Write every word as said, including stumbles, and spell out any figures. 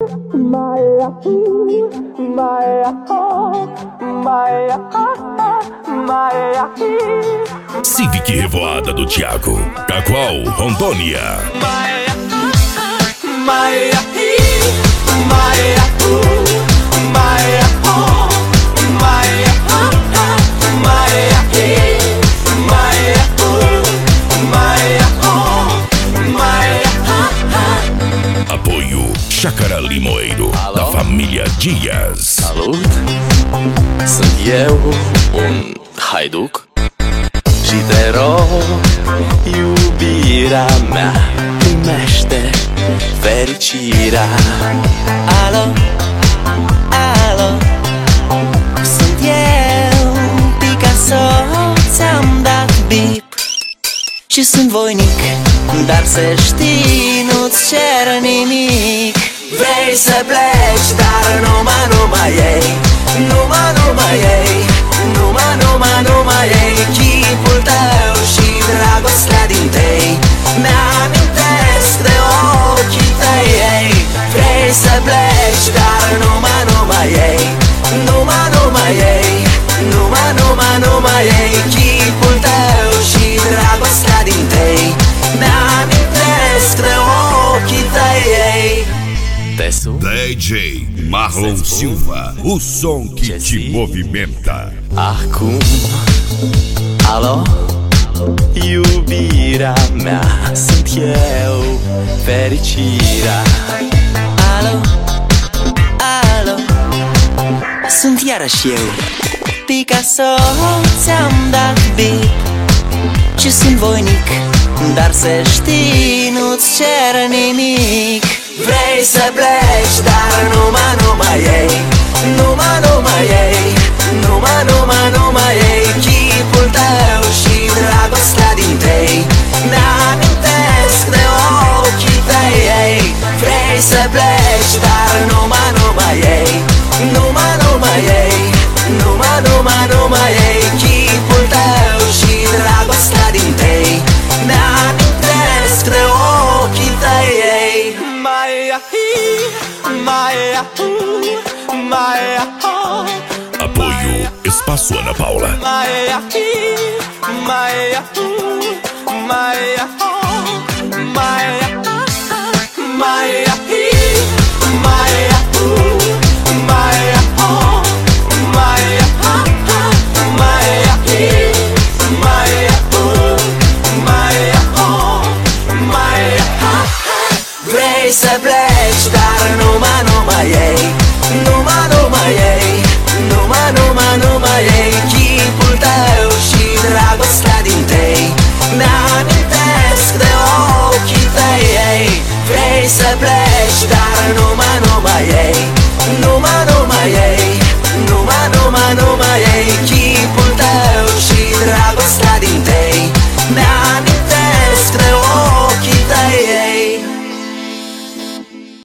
Civic Revoada do Thiago, Cacoal, Rondônia. Apoio Chácara Limoeiro, da família Dias. Salut! Sunt eu, un haiduc, și te rog, iubirea mea, primește fericirea. Alo, alo, sunt eu, Picasso, ți-am dat bip și sunt voinic, dar să știi, nu-ți cer nimic. Vrei să pleci, dar numai, numai ei, numai, numai ei, numai, numai, numai ei, chipul tău și dragostea din tei mi-amintesc de ochii tăi, ei. Vrei să pleci, dar numai, numai ei, numai, numai ei, numai, numai, numai ei, chipul tău și dragostea din tei mi-amintesc de ochii tăi, ei. D J Marlon Silva, o som que te movimenta. Acum, alo, iubirea mea, sunt eu, fericirea. Alo, alo, sunt iarăși eu, Picasso, ți-am dat bip și sunt voinic, dar să știi, nu-ți cer nimic. Vrei să pleci, dar numai, numai ei, numai, numai ei, numai, numai, numai ei, chipul tău și dragostea din tei mi-amintesc de ochii tăi, ei. Vrei să pleci, dar numai, numai ei, numai, numai ei, numai, numai, numai ei, chipul tău și dragostea din tei mi-amintesc de ochii tăi, ei. Apoio Espaço Ana Paula. Maya,